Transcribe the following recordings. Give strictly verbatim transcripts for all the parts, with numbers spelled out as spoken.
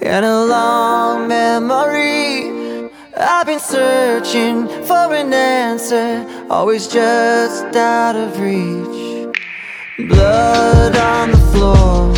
In a long memory, I've been searching for an answer, always just out of reach. Blood on the floor,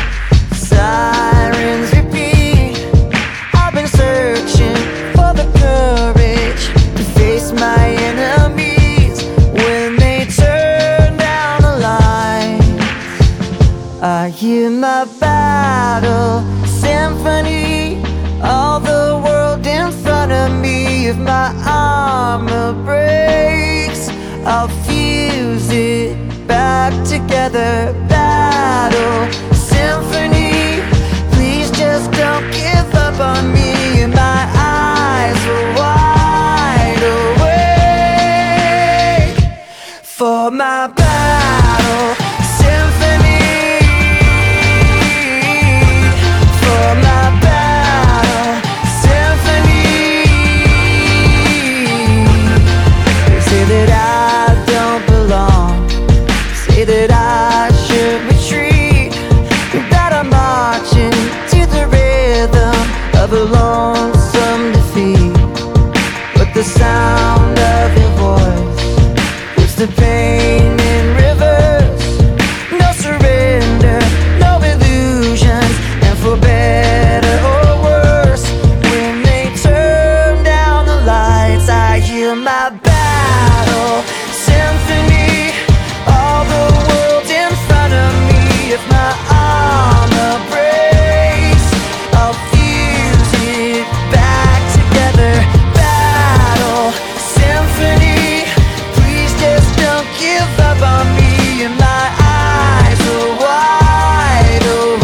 sirens repeat. I've been searching for the courage to face my enemies when they turn down the lights. I hear my battle symphony, all the world in front of me. If my armor breaks, I'll fuse it back together. Battle symphony, please just don't give up on me. And my eyes are wide awake for my battle symphony. That I should retreat, that I'm marching to the rhythm of a lonesome defeat. But the sound of your voice puts the pain in reverse. No surrender, no illusions, and for better or worse, when they turn down the lights, I hear my battle symphony. All the world in front of me. If my armor breaks, I'll fuse it back together. Battle symphony, please just don't give up on me. And my eyes are wide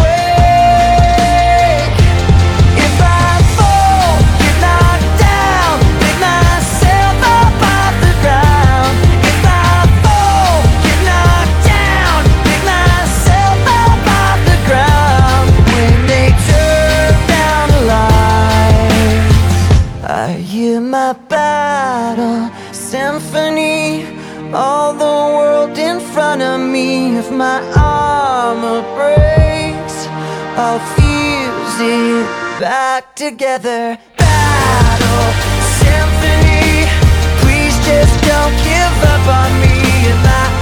awake. If I fall, get knocked down, pick myself up off the ground. If I fall, get knocked down, pick myself up off the ground. When they turn down the lights, I hear my battle symphony. All the world in front of me. If my armor breaks, I'll fuse it back together. Battle symphony, please just don't give up on me. And my